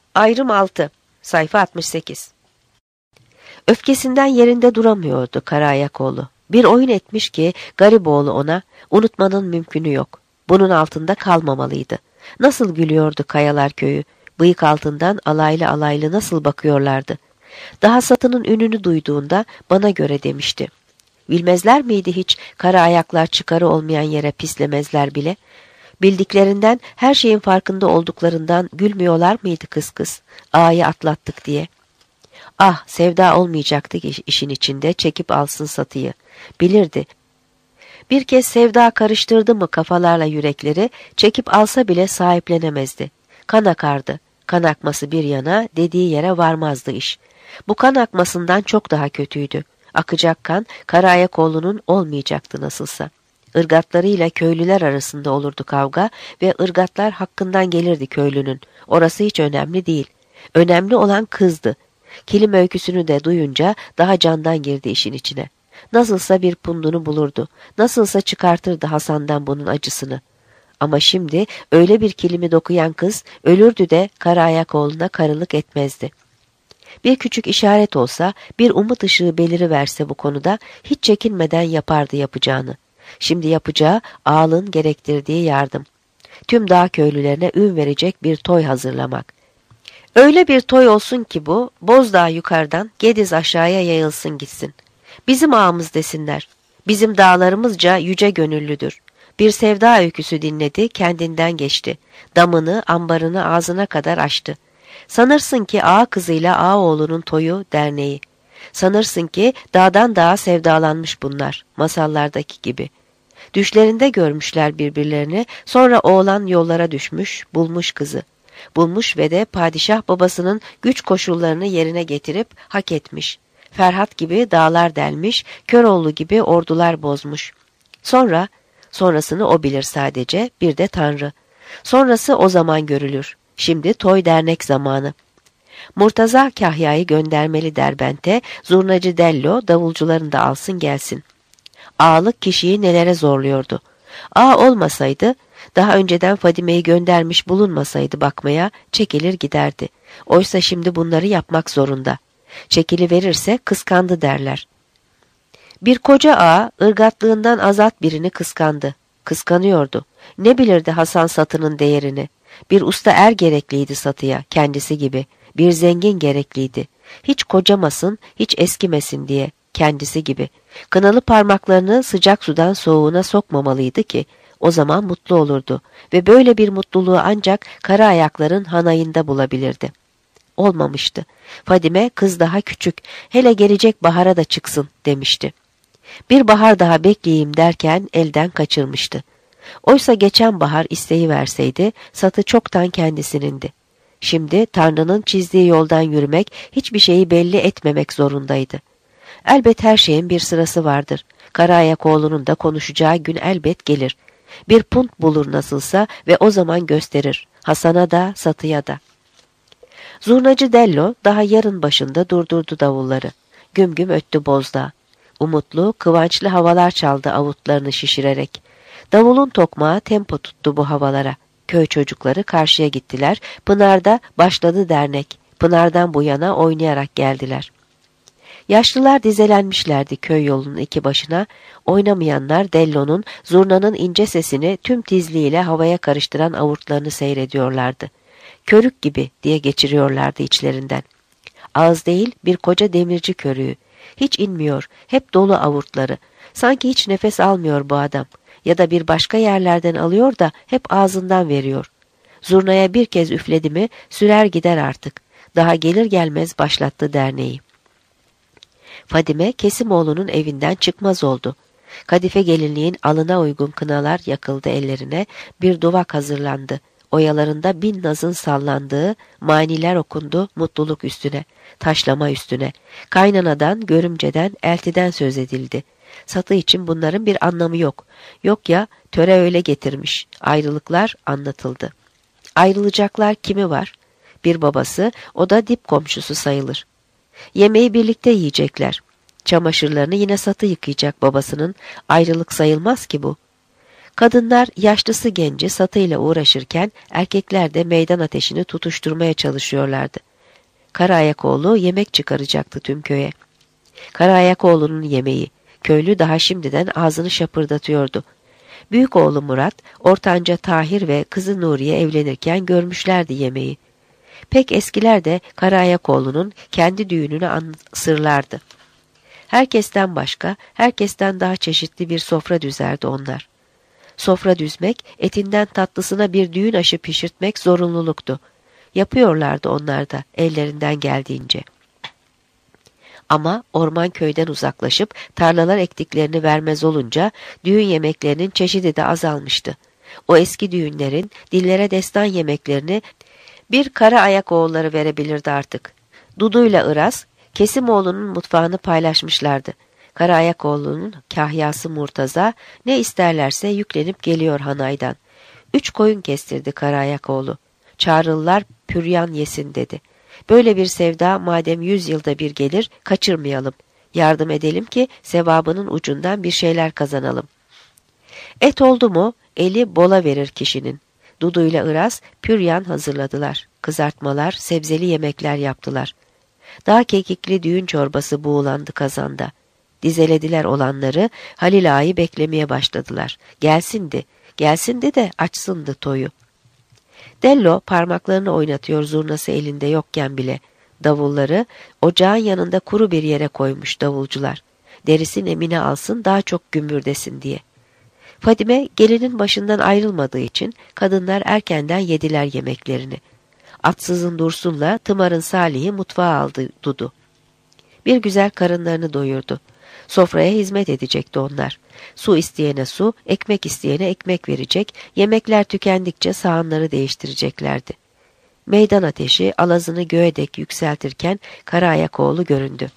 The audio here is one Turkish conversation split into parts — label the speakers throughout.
Speaker 1: Ayrım 6, sayfa 68. Öfkesinden yerinde duramıyordu Karaayakoğlu. Bir oyun etmiş ki Gariboğlu ona, unutmanın mümkünü yok. Bunun altında kalmamalıydı. Nasıl gülüyordu Kayalar Köyü, bıyık altından alaylı alaylı nasıl bakıyorlardı. Daha satının ününü duyduğunda bana göre demişti. Bilmezler miydi hiç kara ayaklar çıkarı olmayan yere pislemezler bile? Bildiklerinden, her şeyin farkında olduklarından gülmüyorlar mıydı kız kız, ağayı atlattık diye? Ah, sevda olmayacaktı işin içinde, çekip alsın Satı'yı. Bilirdi. Bir kez sevda karıştırdı mı kafalarla yürekleri, çekip alsa bile sahiplenemezdi. Kan akardı. Kan akması bir yana, dediği yere varmazdı iş. Bu kan akmasından çok daha kötüydü. Akacak kan, Karaayakoğlu'nun olmayacaktı nasılsa. Irgatlarıyla köylüler arasında olurdu kavga ve ırgatlar hakkından gelirdi köylünün. Orası hiç önemli değil. Önemli olan kızdı. Kilim öyküsünü de duyunca daha candan girdi işin içine. Nasılsa bir pundunu bulurdu. Nasılsa çıkartırdı Hasan'dan bunun acısını. Ama şimdi öyle bir kilimi dokuyan kız ölürdü de Karaayakoğlu'na karılık etmezdi. Bir küçük işaret olsa, bir umut ışığı beliriverse bu konuda hiç çekinmeden yapardı yapacağını. Şimdi yapacağı ağalın gerektirdiği yardım. Tüm dağ köylülerine ün verecek bir toy hazırlamak. Öyle bir toy olsun ki bu, Bozdağ yukarıdan Gediz aşağıya yayılsın gitsin. Bizim ağamız desinler. Bizim dağlarımızca yüce gönüllüdür. Bir sevda öyküsü dinledi, kendinden geçti. Damını, ambarını ağzına kadar açtı. Sanırsın ki ağa kızıyla ağa oğlunun toyu, derneği. Sanırsın ki dağdan dağa sevdalanmış bunlar, masallardaki gibi. Düşlerinde görmüşler birbirlerini, sonra oğlan yollara düşmüş, bulmuş kızı. Bulmuş ve de padişah babasının güç koşullarını yerine getirip hak etmiş. Ferhat gibi dağlar delmiş, Köroğlu gibi ordular bozmuş. Sonrasını o bilir sadece, bir de Tanrı. Sonrası o zaman görülür. Şimdi toy dernek zamanı. Murtaza Kahya'yı göndermeli Derbent'e, zurnacı Dello davulcularını da alsın gelsin. Ağalık kişiyi nelere zorluyordu. Ağa olmasaydı, daha önceden Fadime'yi göndermiş bulunmasaydı bakmaya, çekilir giderdi. Oysa şimdi bunları yapmak zorunda. Çekiliverirse kıskandı derler. Bir koca ağa ırgatlığından azat birini kıskandı. Kıskanıyordu. Ne bilirdi Hasan Satı'nın değerini. Bir usta er gerekliydi Satı'ya, kendisi gibi. Bir zengin gerekliydi. Hiç kocamasın, hiç eskimesin diye, kendisi gibi. Kınalı parmaklarını sıcak sudan soğuğuna sokmamalıydı ki, o zaman mutlu olurdu ve böyle bir mutluluğu ancak kara ayakların hanayında bulabilirdi. Olmamıştı. Fadime kız daha küçük, hele gelecek bahara da çıksın demişti. Bir bahar daha bekleyeyim derken elden kaçırmıştı. Oysa geçen bahar isteği verseydi Satı çoktan kendisindi. Şimdi Tanrı'nın çizdiği yoldan yürümek, hiçbir şeyi belli etmemek zorundaydı. Elbet her şeyin bir sırası vardır. Karaayakoğlu'nun da konuşacağı gün elbet gelir. Bir punt bulur nasılsa ve o zaman gösterir. Hasan'a da Satı'ya da. Zurnacı Dello daha yarın başında durdurdu davulları. Güm güm öttü Bozdağ. Umutlu, kıvançlı havalar çaldı avutlarını şişirerek. Davulun tokmağı tempo tuttu bu havalara. Köy çocukları karşıya gittiler. Pınar'da başladı dernek. Pınar'dan bu yana oynayarak geldiler. Yaşlılar dizelenmişlerdi köy yolunun iki başına. Oynamayanlar Dello'nun, zurnanın ince sesini tüm tizliğiyle havaya karıştıran avurtlarını seyrediyorlardı. Körük gibi diye geçiriyorlardı içlerinden. Ağız değil, bir koca demirci körüğü. Hiç inmiyor, hep dolu avurtları. Sanki hiç nefes almıyor bu adam. Ya da bir başka yerlerden alıyor da hep ağzından veriyor. Zurnaya bir kez üfledi mi sürer gider artık. Daha gelir gelmez başlattı derneği. Fadime Kesimoğlu'nun evinden çıkmaz oldu. Kadife gelinliğin alına uygun kınalar yakıldı ellerine, bir duvak hazırlandı. Oyalarında bin nazın sallandığı, maniler okundu mutluluk üstüne, taşlama üstüne. Kaynanadan, görümceden, eltiden söz edildi. Satı için bunların bir anlamı yok. Yok ya, töre öyle getirmiş. Ayrılıklar anlatıldı. Ayrılacaklar kimi var? Bir babası, o da dip komşusu sayılır. Yemeği birlikte yiyecekler. Çamaşırlarını yine Satı yıkayacak babasının. Ayrılık sayılmaz ki bu. Kadınlar yaşlısı genci satıyla uğraşırken erkekler de meydan ateşini tutuşturmaya çalışıyorlardı. Karaayakoğlu yemek çıkaracaktı tüm köye. Karaayakoğlu'nun yemeği. Köylü daha şimdiden ağzını şapırdatıyordu. Büyük oğlu Murat, ortanca Tahir ve kızı Nuriye evlenirken görmüşlerdi yemeği. Pek eskiler de Karaayakoğlu'nun kendi düğününü ansırlardı. Herkesten başka, herkesten daha çeşitli bir sofra düzerdi onlar. Sofra düzmek, etinden tatlısına bir düğün aşı pişirtmek zorunluluktu. Yapıyorlardı onlar da ellerinden geldiğince. Ama orman köyden uzaklaşıp tarlalar ektiklerini vermez olunca düğün yemeklerinin çeşidi de azalmıştı. O eski düğünlerin dillere destan yemeklerini bir Karaayakoğulları verebilirdi artık. Dudu'yla Iraz, Kesimoğlu'nun mutfağını paylaşmışlardı. Karaayakoğlu'nun kahyası Murtaza ne isterlerse yüklenip geliyor hanaydan. 3 koyun kestirdi Karaayakoğlu. Çağrılılar püryan yesin dedi. Böyle bir sevda madem 100 yılda bir gelir kaçırmayalım. Yardım edelim ki sevabının ucundan bir şeyler kazanalım. Et oldu mu eli bola verir kişinin. Dudu ile Iraz püryan hazırladılar. Kızartmalar, sebzeli yemekler yaptılar. Daha kekikli düğün çorbası buğulandı kazanda. Dizelediler olanları, Halil Ağa'yı beklemeye başladılar. Gelsindi de açsındı toyu. Dello parmaklarını oynatıyor zurnası elinde yokken bile. Davulları ocağın yanında kuru bir yere koymuş davulcular. Derisi nemine alsın daha çok gümbürdesin diye. Fadime gelinin başından ayrılmadığı için kadınlar erkenden yediler yemeklerini. Atsızın Dursun'la Tımar'ın Salih'i mutfağa aldı Dudu. Bir güzel karınlarını doyurdu. Sofraya hizmet edecekti onlar. Su isteyene su, ekmek isteyene ekmek verecek, yemekler tükendikçe sahanları değiştireceklerdi. Meydan ateşi alazını göğe dek yükseltirken Karaayakoğlu göründü.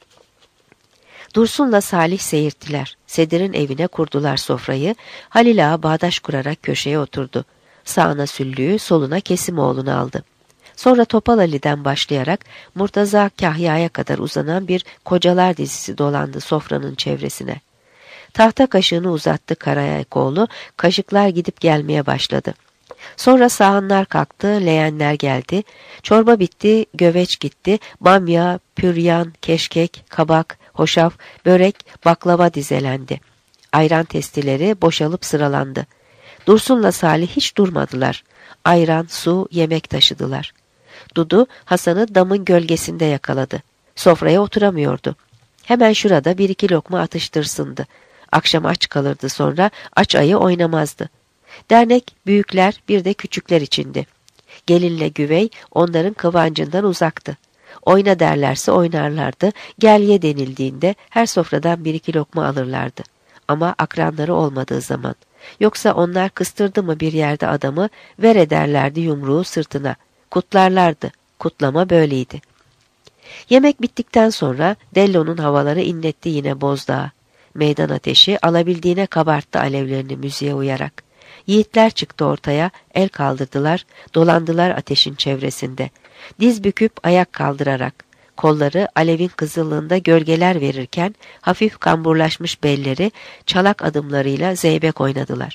Speaker 1: Dursun'la Salih seyirttiler. Sedir'in evine kurdular sofrayı. Halil Ağa bağdaş kurarak köşeye oturdu. Sağına Süllü'yü, soluna Kesimoğlu'nu aldı. Sonra Topal Ali'den başlayarak Murtaza Kahya'ya kadar uzanan bir kocalar dizisi dolandı sofranın çevresine. Tahta kaşığını uzattı Karaayakoğlu, kaşıklar gidip gelmeye başladı. Sonra sahanlar kalktı, leğenler geldi. Çorba bitti, göveç gitti, bamya, püryan, keşkek, kabak, hoşaf, börek, baklava dizelendi. Ayran testileri boşalıp sıralandı. Dursun'la Salih hiç durmadılar. Ayran, su, yemek taşıdılar. Dudu Hasan'ı damın gölgesinde yakaladı. Sofraya oturamıyordu. Hemen şurada bir iki lokma atıştırsındı. Akşam aç kalırdı sonra aç ayı oynamazdı. Dernek büyükler bir de küçükler içindi. Gelinle güvey onların kıvancından uzaktı. Oyna derlerse oynarlardı, gel ye denildiğinde her sofradan bir iki lokma alırlardı. Ama akranları olmadığı zaman. Yoksa onlar kıstırdı mı bir yerde adamı ver ederlerdi yumruğu sırtına. Kutlarlardı. Kutlama böyleydi. Yemek bittikten sonra Dello'nun havaları inletti yine Bozdağı. Meydan ateşi alabildiğine kabarttı alevlerini müziğe uyarak. Yiğitler çıktı ortaya, el kaldırdılar, dolandılar ateşin çevresinde. Diz büküp ayak kaldırarak, kolları alevin kızıllığında gölgeler verirken hafif kamburlaşmış belleri çalak adımlarıyla zeybek oynadılar.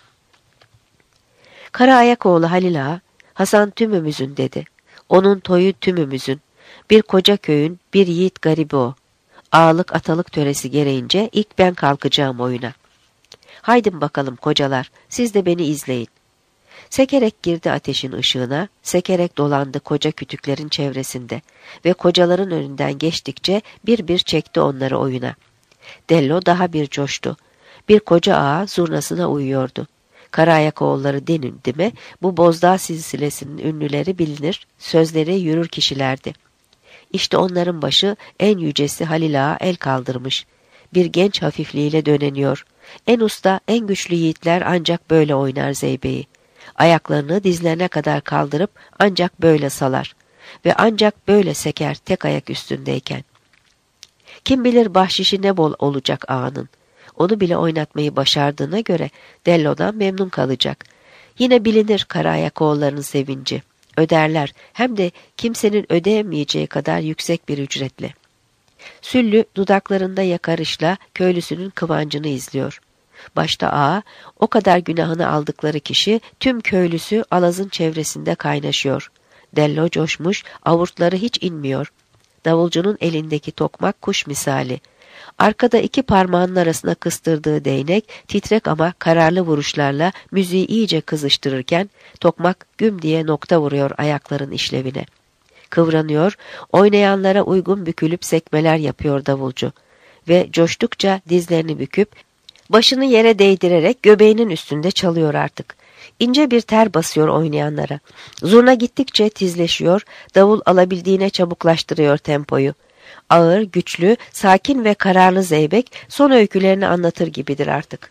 Speaker 1: Karaayakoğlu Halil Ağa, Hasan tümümüzün dedi. Onun toyu tümümüzün. Bir koca köyün bir yiğit garibi o. Ağalık atalık töresi gereğince ilk ben kalkacağım oyuna. Haydin bakalım kocalar, siz de beni izleyin. Sekerek girdi ateşin ışığına, sekerek dolandı koca kütüklerin çevresinde ve kocaların önünden geçtikçe bir bir çekti onları oyuna. Dello daha bir coştu. Bir koca ağa zurnasına uyuyordu. Karaayakoğulları denildi mi, bu Bozdağ silsilesinin ünlüleri bilinir, sözleri yürür kişilerdi. İşte onların başı en yücesi Halil Ağa el kaldırmış. Bir genç hafifliğiyle döneniyor. En usta, en güçlü yiğitler ancak böyle oynar zeybeği. Ayaklarını dizlerine kadar kaldırıp ancak böyle salar. Ve ancak böyle seker tek ayak üstündeyken. Kim bilir bahşişi ne bol olacak ağanın. Onu bile oynatmayı başardığına göre Dello'dan memnun kalacak. Yine bilinir Karaayakoğulların sevinci. Öderler hem de kimsenin ödeyemeyeceği kadar yüksek bir ücretle. Süllü dudaklarında yakarışla köylüsünün kıvancını izliyor. başta ağa, o kadar günahını aldıkları kişi, tüm köylüsü Alaz'ın çevresinde kaynaşıyor. Dello coşmuş, avurtları hiç inmiyor. Davulcunun elindeki tokmak kuş misali. Arkada iki parmağının arasına kıstırdığı değnek, titrek ama kararlı vuruşlarla müziği iyice kızıştırırken, tokmak güm diye nokta vuruyor ayakların işlevine. Kıvranıyor, oynayanlara uygun bükülüp sekmeler yapıyor davulcu. Ve coştukça dizlerini büküp, başını yere değdirerek göbeğinin üstünde çalıyor artık. İnce bir ter basıyor oynayanlara. Zurna gittikçe tizleşiyor, davul alabildiğine çabuklaştırıyor tempoyu. Ağır, güçlü, sakin ve kararlı zeybek son öykülerini anlatır gibidir artık.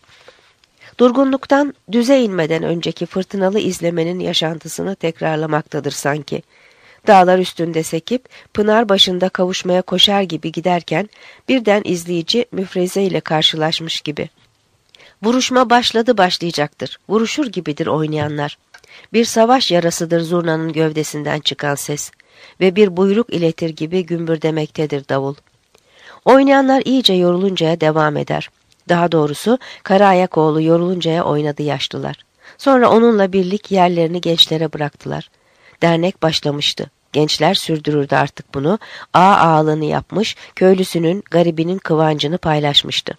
Speaker 1: Durgunluktan düze inmeden önceki fırtınalı izlemenin yaşantısını tekrarlamaktadır sanki. Dağlar üstünde sekip, pınar başında kavuşmaya koşar gibi giderken, birden izleyici müfreze ile karşılaşmış gibi. Vuruşma başladı başlayacaktır. Vuruşur gibidir oynayanlar. Bir savaş yarasıdır zurnanın gövdesinden çıkan ses. Ve bir buyruk iletir gibi gümbürdemektedir davul. Oynayanlar iyice yoruluncaya devam eder. Daha doğrusu Karaayakoğlu yoruluncaya oynadı yaşlılar. Sonra onunla birlik yerlerini gençlere bıraktılar. Dernek başlamıştı. Gençler sürdürürdü artık bunu. Ağalığını yapmış, köylüsünün, garibinin kıvancını paylaşmıştı.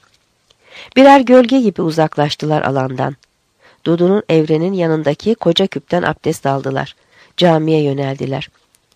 Speaker 1: Birer gölge gibi uzaklaştılar alandan. Dudu'nun evrenin yanındaki koca küpten abdest aldılar. Camiye yöneldiler.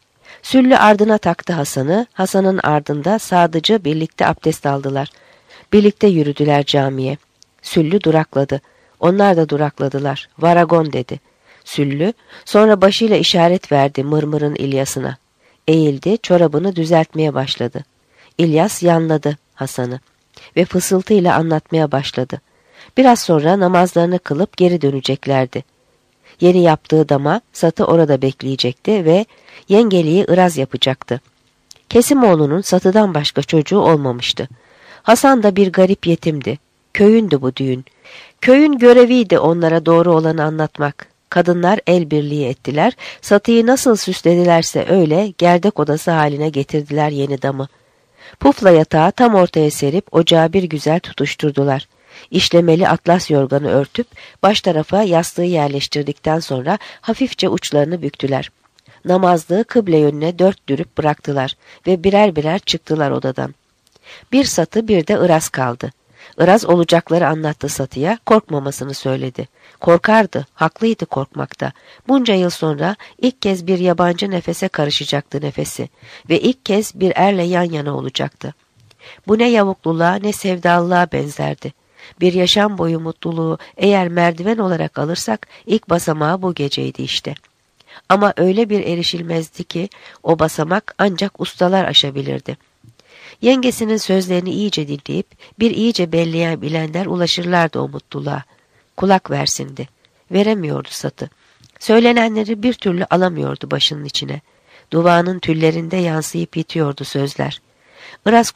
Speaker 1: Süllü ardına taktı Hasan'ı, Hasan'ın ardında Sadıcı birlikte abdest aldılar. Birlikte yürüdüler camiye. Süllü durakladı. Onlar da durakladılar. Varagon dedi. Süllü, sonra başıyla işaret verdi Mırmır'ın İlyas'ına. Eğildi, çorabını düzeltmeye başladı. İlyas yanladı Hasan'ı ve fısıltıyla anlatmaya başladı. Biraz sonra namazlarını kılıp geri döneceklerdi. Yeni yaptığı dama Satı orada bekleyecekti ve yengeliği ıraz yapacaktı. Kesimoğlu'nun Satı'dan başka çocuğu olmamıştı. Hasan da bir garip yetimdi. Köyündü bu düğün. Köyün göreviydi onlara doğru olanı anlatmak. Kadınlar el birliği ettiler, Satı'yı nasıl süsledilerse öyle gerdek odası haline getirdiler yeni damı. Pufla yatağı tam ortaya serip ocağı bir güzel tutuşturdular. İşlemeli atlas yorganı örtüp baş tarafa yastığı yerleştirdikten sonra hafifçe uçlarını büktüler. Namazlığı kıble yönüne dört dürüp bıraktılar ve birer birer çıktılar odadan. Bir Satı bir de Iraz kaldı. Iraz olacakları anlattı Satı'ya, korkmamasını söyledi. Korkardı, haklıydı korkmakta. Bunca yıl sonra ilk kez bir yabancı nefese karışacaktı nefesi ve ilk kez bir erle yan yana olacaktı. Bu ne yavukluluğa ne sevdalılığa benzerdi. Bir yaşam boyu mutluluğu eğer merdiven olarak alırsak ilk basamağı bu geceydi işte. Ama öyle bir erişilmezdi ki o basamak ancak ustalar aşabilirdi. Yengesinin sözlerini iyice dinleyip bir iyice belleyen bilenler ulaşırlardı o mutluluğa. Kulak versindi. Veremiyordu Satı. Söylenenleri bir türlü alamıyordu başının içine. Duvağının tüllerinde yansıyıp yitiyordu sözler. Iraz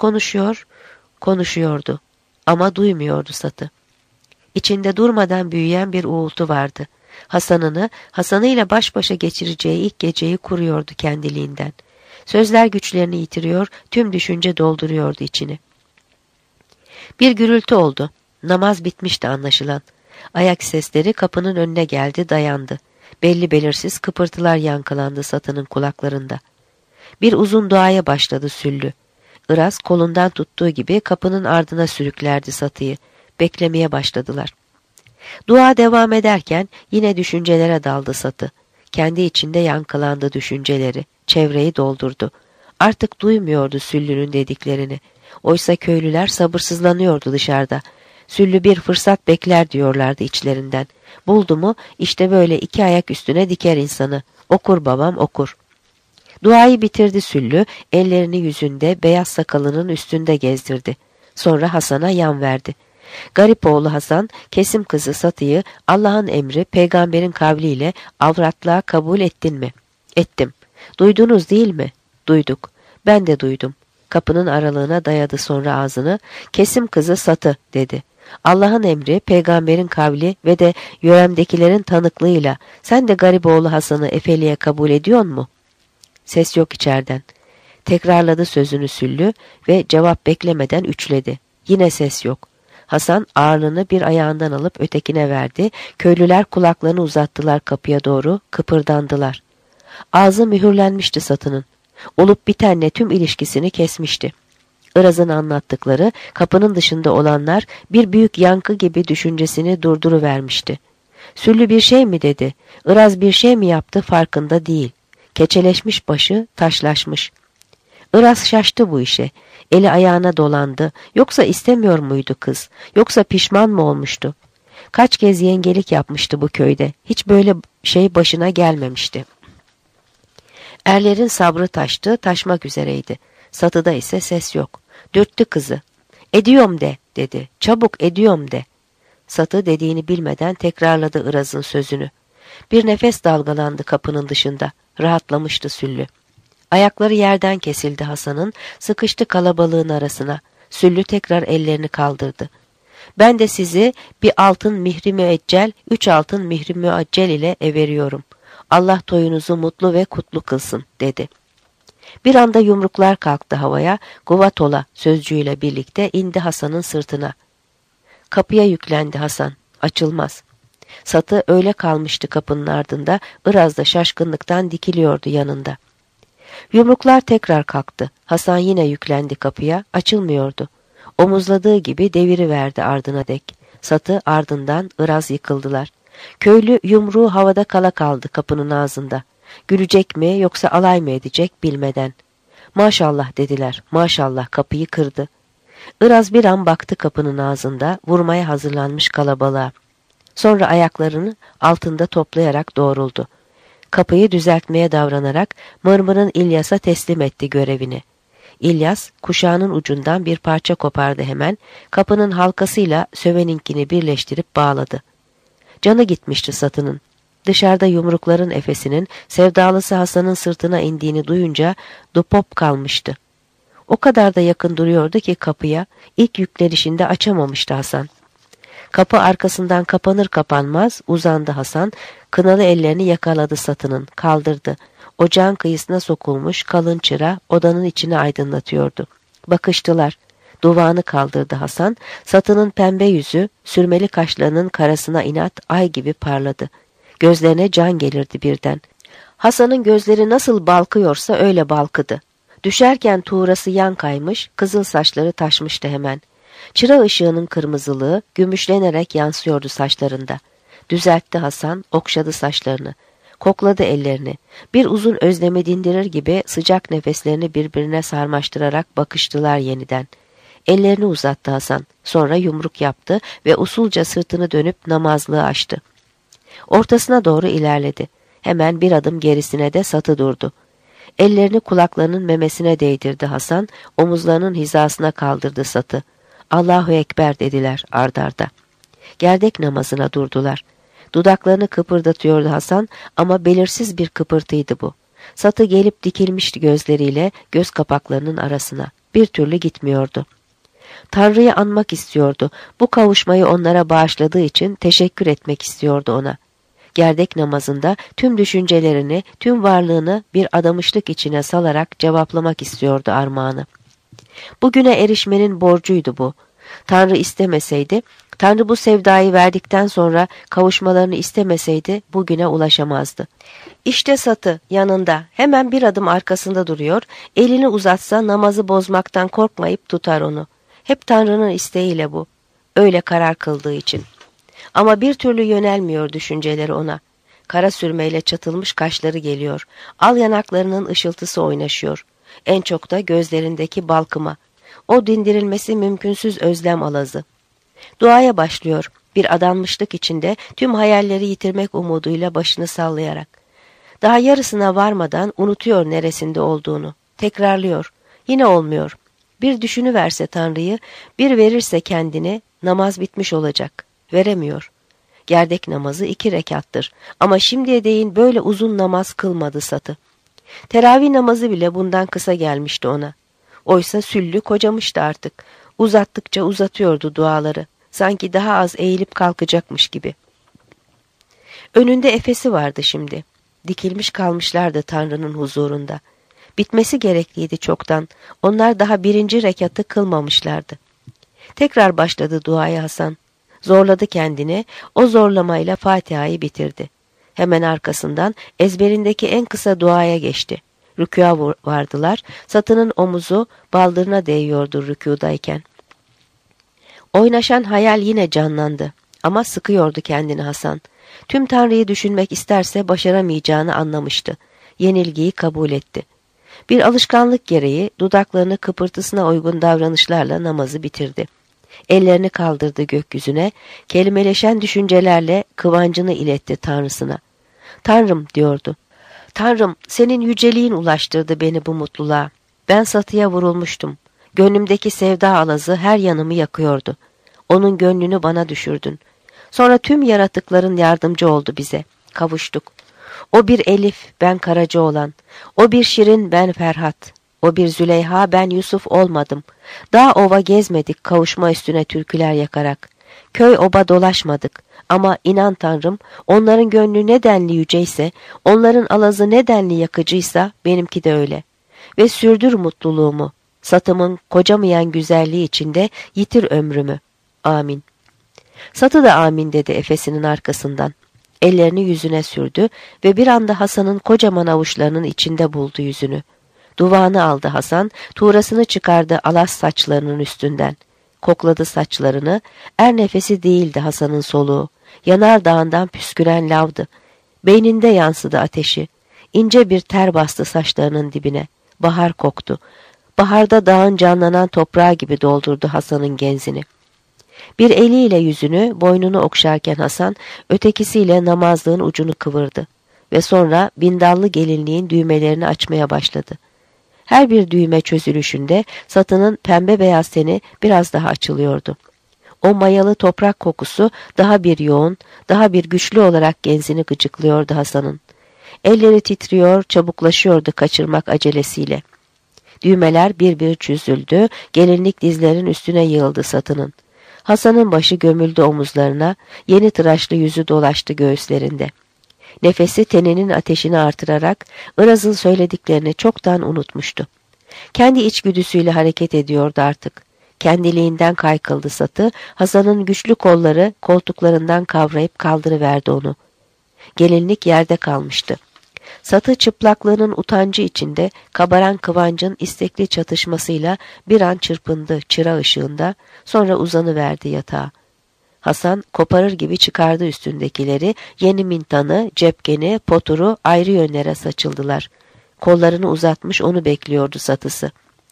Speaker 1: konuşuyordu ama duymuyordu Satı. İçinde durmadan büyüyen bir uğultu vardı. Hasan'ıyla baş başa geçireceği ilk geceyi kuruyordu kendiliğinden. Sözler güçlerini yitiriyor, tüm düşünce dolduruyordu içini. Bir gürültü oldu. Namaz bitmişti anlaşılan. Ayak sesleri kapının önüne geldi, dayandı. Belli belirsiz kıpırtılar yankılandı Satı'nın kulaklarında. Bir uzun duaya başladı Süllü. Iraz kolundan tuttuğu gibi kapının ardına sürüklerdi Satı'yı. Beklemeye başladılar. Dua devam ederken yine düşüncelere daldı Satı. Kendi içinde yankılandı düşünceleri. Çevreyi doldurdu. Artık duymuyordu Süllü'nün dediklerini. Oysa köylüler sabırsızlanıyordu dışarıda. Süllü bir fırsat bekler diyorlardı içlerinden. Buldu mu işte böyle iki ayak üstüne diker insanı. Okur babam okur. Duayı bitirdi Süllü, ellerini yüzünde beyaz sakalının üstünde gezdirdi. Sonra Hasan'a yan verdi. Garip oğlu Hasan, kesim kızı Satı'yı Allah'ın emri peygamberin kavliyle avratlığa kabul ettin mi? Ettim. Duydunuz değil mi? Duyduk. Ben de duydum. Kapının aralığına dayadı sonra ağzını. Kesim kızı Satı dedi. Allah'ın emri, peygamberin kavli ve de yöremdekilerin tanıklığıyla sen de Gariboğlu Hasan'ı Efeli'ye kabul ediyor mu? Ses yok içeriden. Tekrarladı sözünü Süllü ve cevap beklemeden üçledi. Yine ses yok. Hasan ağırlığını bir ayağından alıp ötekine verdi. Köylüler kulaklarını uzattılar kapıya doğru, kıpırdandılar. Ağzı mühürlenmişti Satı'nın. Olup bitenle tüm ilişkisini kesmişti. Iraz'ın anlattıkları, kapının dışında olanlar bir büyük yankı gibi düşüncesini durduruvermişti. Süllü bir şey mi dedi, Iraz bir şey mi yaptı farkında değil. Keçeleşmiş başı, taşlaşmış. Iraz şaştı bu işe. Eli ayağına dolandı. Yoksa istemiyor muydu kız? Yoksa pişman mı olmuştu? Kaç kez yengelik yapmıştı bu köyde. Hiç böyle şey başına gelmemişti. Erlerin sabrı taştı, taşmak üzereydi. Satıda ise ses yok. Dürttü kızı. "Ediyorum de," dedi. "Çabuk ediyorum de." Satı dediğini bilmeden tekrarladı Iraz'ın sözünü. Bir nefes dalgalandı kapının dışında. Rahatlamıştı Süllü. Ayakları yerden kesildi Hasan'ın, sıkıştı kalabalığın arasına. Süllü tekrar ellerini kaldırdı. "Ben de sizi bir altın mihri müeccel, 3 altın mihri müeccel ile veriyorum. Allah toyunuzu mutlu ve kutlu kılsın," dedi. Bir anda yumruklar kalktı havaya, "Guvatola" sözcüğüyle birlikte indi Hasan'ın sırtına. Kapıya yüklendi Hasan. Açılmaz. Satı öyle kalmıştı kapının ardında, Iraz da şaşkınlıktan dikiliyordu yanında. Yumruklar tekrar kalktı. Hasan yine yüklendi kapıya, açılmıyordu. Omuzladığı gibi deviriverdi ardına dek. Satı ardından, Iraz yıkıldılar. Köylü yumruğu havada kala kaldı kapının ağzında. Gülecek mi yoksa alay mı edecek bilmeden. "Maşallah," dediler, "maşallah," kapıyı kırdı. Iraz bir an baktı kapının ağzında, vurmaya hazırlanmış kalabalığa. Sonra ayaklarını altında toplayarak doğruldu. Kapıyı düzeltmeye davranarak Mırmır'ın İlyas'a teslim etti görevini. İlyas kuşağının ucundan bir parça kopardı hemen, kapının halkasıyla söveninkini birleştirip bağladı. Canı gitmişti Satı'nın. Dışarıda yumrukların efesinin sevdalısı Hasan'ın sırtına indiğini duyunca dupop kalmıştı. O kadar da yakın duruyordu ki kapıya, ilk yüklenişinde açamamıştı Hasan. Kapı arkasından kapanır kapanmaz uzandı Hasan, kınalı ellerini yakaladı Satı'nın, kaldırdı. Ocağın kıyısına sokulmuş kalın çıra odanın içini aydınlatıyordu. Bakıştılar. Duvağını kaldırdı Hasan, Satı'nın pembe yüzü, sürmeli kaşlarının karasına inat ay gibi parladı. Gözlerine can gelirdi birden. Hasan'ın gözleri nasıl balkıyorsa öyle balkıdı. Düşerken tuğrası yan kaymış, kızıl saçları taşmıştı hemen. Çıra ışığının kırmızılığı gümüşlenerek yansıyordu saçlarında. Düzeltti Hasan, okşadı saçlarını. Kokladı ellerini. Bir uzun özlemi dindirir gibi sıcak nefeslerini birbirine sarmaştırarak bakıştılar yeniden. Ellerini uzattı Hasan. Sonra yumruk yaptı ve usulca sırtını dönüp namazlığı açtı. Ortasına doğru ilerledi. Hemen bir adım gerisine de Satı durdu. Ellerini kulaklarının memesine değdirdi Hasan, omuzlarının hizasına kaldırdı Satı. "Allahu Ekber," dediler ard arda. Gerdek namazına durdular. Dudaklarını kıpırdatıyordu Hasan ama belirsiz bir kıpırtıydı bu. Satı gelip dikilmişti gözleriyle göz kapaklarının arasına. Bir türlü gitmiyordu. Tanrı'yı anmak istiyordu. Bu kavuşmayı onlara bağışladığı için teşekkür etmek istiyordu ona. Gerdek namazında tüm düşüncelerini, tüm varlığını bir adamışlık içine salarak cevaplamak istiyordu armağanı. Bugüne erişmenin borcuydu bu. Tanrı istemeseydi, Tanrı bu sevdayı verdikten sonra kavuşmalarını istemeseydi bugüne ulaşamazdı. İşte Satı yanında, hemen bir adım arkasında duruyor, elini uzatsa namazı bozmaktan korkmayıp tutar onu. Hep Tanrı'nın isteğiyle bu. Öyle karar kıldığı için. Ama bir türlü yönelmiyor düşünceleri ona. Kara sürmeyle çatılmış kaşları geliyor. Al yanaklarının ışıltısı oynaşıyor. En çok da gözlerindeki balkıma. O dindirilmesi mümkünsüz özlem alazı. Duaya başlıyor. Bir adanmışlık içinde tüm hayalleri yitirmek umuduyla başını sallayarak. Daha yarısına varmadan unutuyor neresinde olduğunu. Tekrarlıyor. Yine olmuyor. Bir düşünüverse Tanrı'yı, bir verirse kendini, namaz bitmiş olacak. Veremiyor. Gerdek namazı 2 rekattır. Ama şimdiye değin böyle uzun namaz kılmadı Satı. Teravih namazı bile bundan kısa gelmişti ona. Oysa Süllü kocamıştı artık. Uzattıkça uzatıyordu duaları. Sanki daha az eğilip kalkacakmış gibi. Önünde efesi vardı şimdi. Dikilmiş kalmışlardı Tanrı'nın huzurunda. Bitmesi gerekliydi çoktan. Onlar daha 1. rekatı kılmamışlardı. Tekrar başladı duaya Hasan. Zorladı kendini, o zorlamayla Fatiha'yı bitirdi. Hemen arkasından ezberindeki en kısa duaya geçti. Rükûa vardılar, Satı'nın omuzu baldırına değiyordu rükûdayken. Oynaşan hayal yine canlandı ama sıkıyordu kendini Hasan. Tüm Tanrı'yı düşünmek isterse başaramayacağını anlamıştı. Yenilgiyi kabul etti. Bir alışkanlık gereği dudaklarını kıpırtısına uygun davranışlarla namazı bitirdi. Ellerini kaldırdı gökyüzüne, kelimeleşen düşüncelerle kıvancını iletti Tanrısına. Tanrım diyordu. Tanrım, senin yüceliğin ulaştırdı beni bu mutluluğa. Ben Satı'ya vurulmuştum. Gönlümdeki sevda alazı her yanımı yakıyordu. Onun gönlünü bana düşürdün. Sonra tüm yaratıkların yardımcı oldu bize. Kavuştuk. O bir Elif, ben Karacaoğlan. O bir Şirin, ben Ferhat. O bir Züleyha, ben Yusuf olmadım. Dağ ova gezmedik kavuşma üstüne türküler yakarak. Köy oba dolaşmadık. Ama inan Tanrım, onların gönlü ne denli yüceyse, onların alazı ne denli yakıcıysa benimki de öyle. Ve sürdür mutluluğumu. Satımın kocamayan güzelliği içinde yitir ömrümü. Amin. Satı da amin dedi efesinin arkasından. Ellerini yüzüne sürdü ve bir anda Hasan'ın kocaman avuçlarının içinde buldu yüzünü. Duvağını aldı Hasan, tuğrasını çıkardı alas saçlarının üstünden. Kokladı saçlarını, nefesi değildi Hasan'ın soluğu. Yanardağından püsküren lavdı. Beyninde yansıdı ateşi. İnce bir ter bastı saçlarının dibine. Bahar koktu. Baharda dağın canlanan toprağı gibi doldurdu Hasan'ın genzini. Bir eliyle yüzünü, boynunu okşarken Hasan, ötekisiyle namazlığın ucunu kıvırdı. Ve sonra bindallı gelinliğin düğmelerini açmaya başladı. Her bir düğme çözülüşünde Satı'nın pembe beyaz teni biraz daha açılıyordu. O mayalı toprak kokusu daha bir yoğun, daha bir güçlü olarak genzini gıcıklıyordu Hasan'ın. Elleri titriyor, çabuklaşıyordu kaçırmak acelesiyle. Düğmeler bir bir çözüldü, gelinlik dizlerin üstüne yığıldı Satı'nın. Hasan'ın başı gömüldü omuzlarına, yeni tıraşlı yüzü dolaştı göğüslerinde. Nefesi teninin ateşini artırarak Iraz'ın söylediklerini çoktan unutmuştu. Kendi içgüdüsüyle hareket ediyordu artık. Kendiliğinden kaykıldı Satı, Hasan'ın güçlü kolları koltuklarından kavrayıp kaldırıverdi onu. Gelinlik yerde kalmıştı. Satı çıplaklığının utancı içinde kabaran kıvancın istekli çatışmasıyla bir an çırpındı çıra ışığında, sonra uzanıverdi yatağa. Hasan koparır gibi çıkardı üstündekileri, yeni mintanı, cepkeni, poturu ayrı yönlere saçıldılar. Kollarını uzatmış onu bekliyordu Satısı.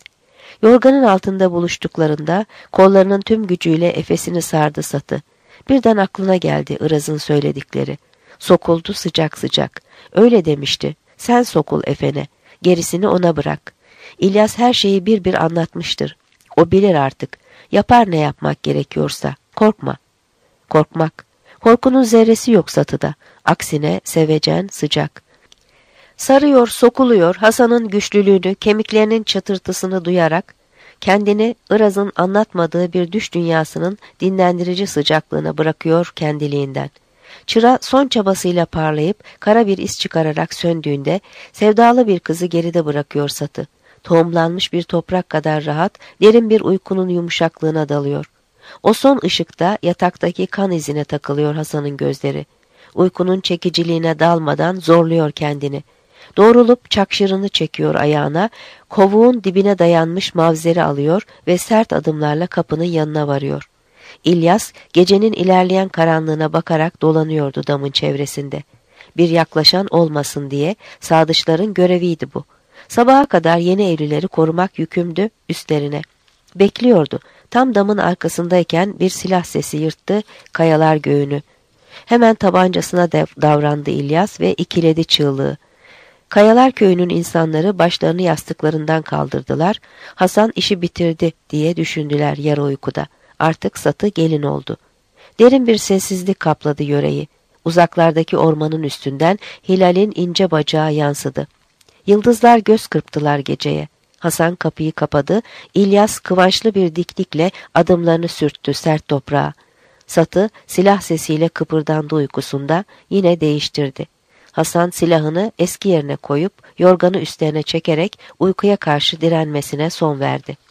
Speaker 1: Yorganın altında buluştuklarında kollarının tüm gücüyle efesini sardı Satı. Birden aklına geldi Iraz'ın söyledikleri. Sokuldu sıcak sıcak. Öyle demişti. Sen sokul efene. Gerisini ona bırak. İlyas her şeyi bir bir anlatmıştır. O bilir artık. Yapar ne yapmak gerekiyorsa. Korkma. Korkmak. Korkunun zerresi yok Satı'da. Aksine sevecen, sıcak. Sarıyor, sokuluyor Hasan'ın güçlülüğünü, kemiklerinin çatırtısını duyarak, kendini Iraz'ın anlatmadığı bir düş dünyasının dinlendirici sıcaklığına bırakıyor kendiliğinden. Çıra son çabasıyla parlayıp kara bir iz çıkararak söndüğünde sevdalı bir kızı geride bırakıyor Satı. Tohumlanmış bir toprak kadar rahat, derin bir uykunun yumuşaklığına dalıyor. O son ışıkta yataktaki kan izine takılıyor Hasan'ın gözleri. Uykunun çekiciliğine dalmadan zorluyor kendini. Doğrulup çakşırını çekiyor ayağına, kovuğun dibine dayanmış mavzeri alıyor ve sert adımlarla kapının yanına varıyor. İlyas gecenin ilerleyen karanlığına bakarak dolanıyordu damın çevresinde. Bir yaklaşan olmasın diye sadıçların göreviydi bu. Sabaha kadar yeni evlileri korumak yükümdü üstlerine. Bekliyordu. Tam damın arkasındayken bir silah sesi yırttı kayalar göğünü. Hemen tabancasına davrandı İlyas ve ikiledi çığlığı. Kayalar köyünün insanları başlarını yastıklarından kaldırdılar. Hasan işi bitirdi diye düşündüler yarı uykuda. Artık Satı gelin oldu. Derin bir sessizlik kapladı yöreyi. Uzaklardaki ormanın üstünden hilalin ince bacağı yansıdı. Yıldızlar göz kırptılar geceye. Hasan kapıyı kapadı. İlyas kıvançlı bir diklikle adımlarını sürttü sert toprağa. Satı silah sesiyle kıpırdandı uykusunda, yine değiştirdi. Hasan silahını eski yerine koyup yorganı üstlerine çekerek uykuya karşı direnmesine son verdi.